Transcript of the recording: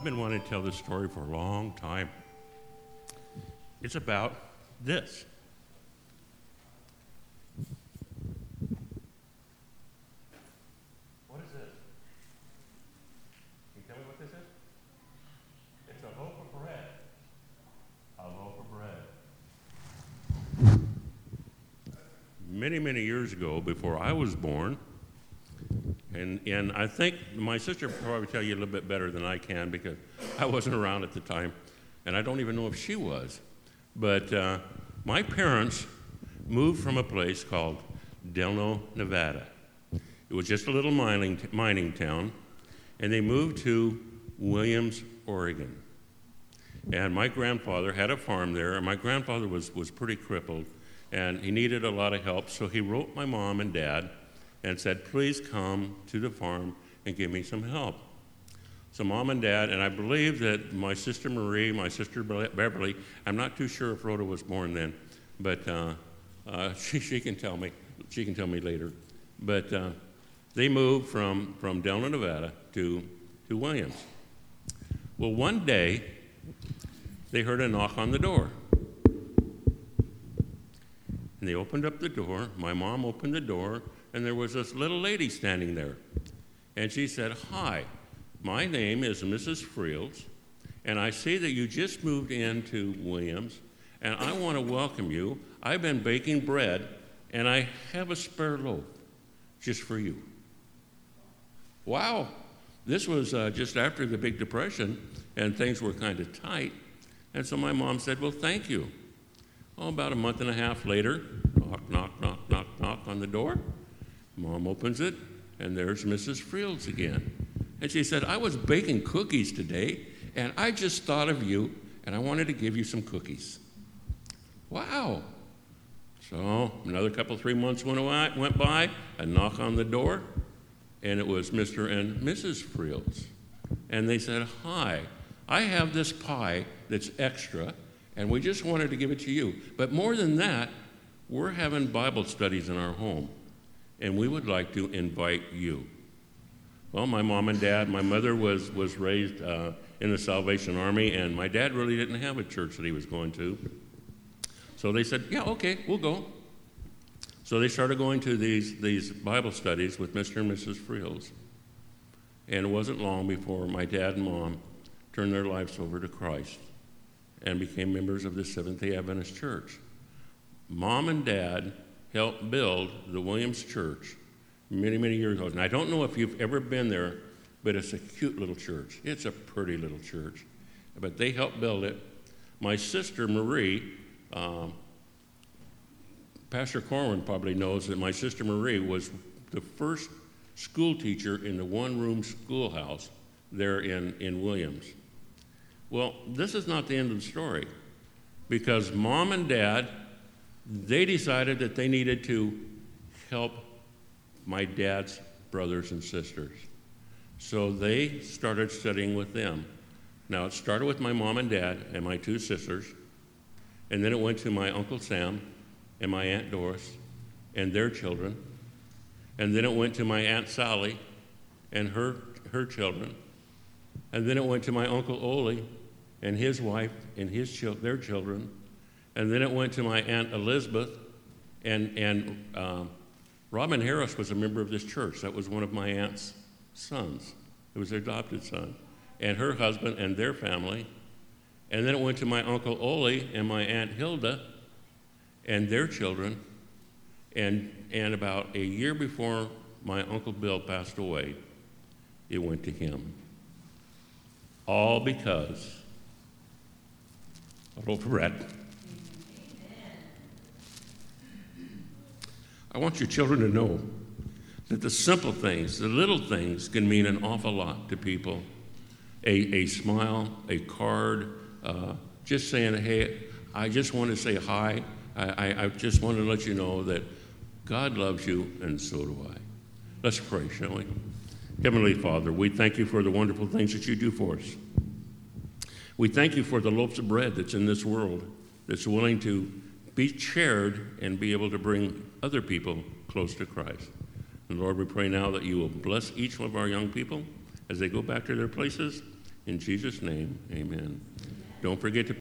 I've been wanting to tell this story for a long time. It's about this. What is this? Can you tell me what this is? It's a loaf of bread. A loaf of bread. Many, many years ago, before I was born, and I think my sister will probably tell you a little bit better than I can because I wasn't around at the time, and I don't even know if she was. But my parents moved from a place called Delano, Nevada. It was just a little mining town, and they moved to Williams, Oregon. And my grandfather had a farm there, and my grandfather was pretty crippled, and he needed a lot of help, so he wrote my mom and dad and said, please come to the farm and give me some help. So mom and dad, and I believe that my sister Marie, my sister Beverly, I'm not too sure if Rhoda was born then, but she can tell me. She can tell me later. But they moved from Delano, Nevada to Williams. Well, one day, they heard a knock on the door. And they opened up the door. My mom opened the door, and there was this little lady standing there. And she said, hi, my name is Mrs. Friels, and I see that you just moved into Williams, and I want to welcome you. I've been baking bread, and I have a spare loaf just for you. Wow. This was just after the Big Depression, and things were kind of tight. And so my mom said, well, thank you. Oh, about a month and a half later, knock, knock, knock, knock, knock on the door. Mom opens it, and there's Mrs. Friels again. And she said, I was baking cookies today, and I just thought of you, and I wanted to give you some cookies. Wow. So another 3 months went by, a knock on the door, and it was Mr. and Mrs. Friels. And they said, hi, I have this pie that's extra, and we just wanted to give it to you. But more than that, we're having Bible studies in our home, and we would like to invite you. Well, my mom and dad, my mother was raised in the Salvation Army, and my dad really didn't have a church that he was going to. So they said, yeah, okay, we'll go. So they started going to these Bible studies with Mr. and Mrs. Friels. And it wasn't long before my dad and mom turned their lives over to Christ and became members of the Seventh-day Adventist Church. Mom and dad helped build the Williams Church many, many years ago. And I don't know if you've ever been there, but it's a cute little church. It's a pretty little church. But they helped build it. My sister Marie, Pastor Corwin probably knows that my sister Marie was the first school teacher in the one-room schoolhouse there in Williams. Well, this is not the end of the story, because mom and dad, they decided that they needed to help my dad's brothers and sisters. So they started studying with them. Now, it started with my mom and dad and my two sisters, and then it went to my Uncle Sam and my Aunt Doris and their children, and then it went to my Aunt Sally and her children, and then it went to my Uncle Ole and his wife and their children, and then it went to my Aunt Elizabeth, and Robin Harris was a member of this church. That was one of my aunt's sons. It was their adopted son, and her husband and their family. And then it went to my Uncle Ole and my Aunt Hilda and their children, and about a year before my Uncle Bill passed away, it went to him. All because of a loaf of bread. I want your children to know that the simple things, the little things, can mean an awful lot to people. A smile, a card, just saying, hey, I just want to say hi. I just want to let you know that God loves you, and so do I. Let's pray, shall we? Heavenly Father, we thank you for the wonderful things that you do for us. We thank you for the loaves of bread that's in this world, that's willing to be shared and be able to bring other people close to Christ. And Lord, we pray now that you will bless each one of our young people as they go back to their places, In Jesus' name, amen. Don't forget to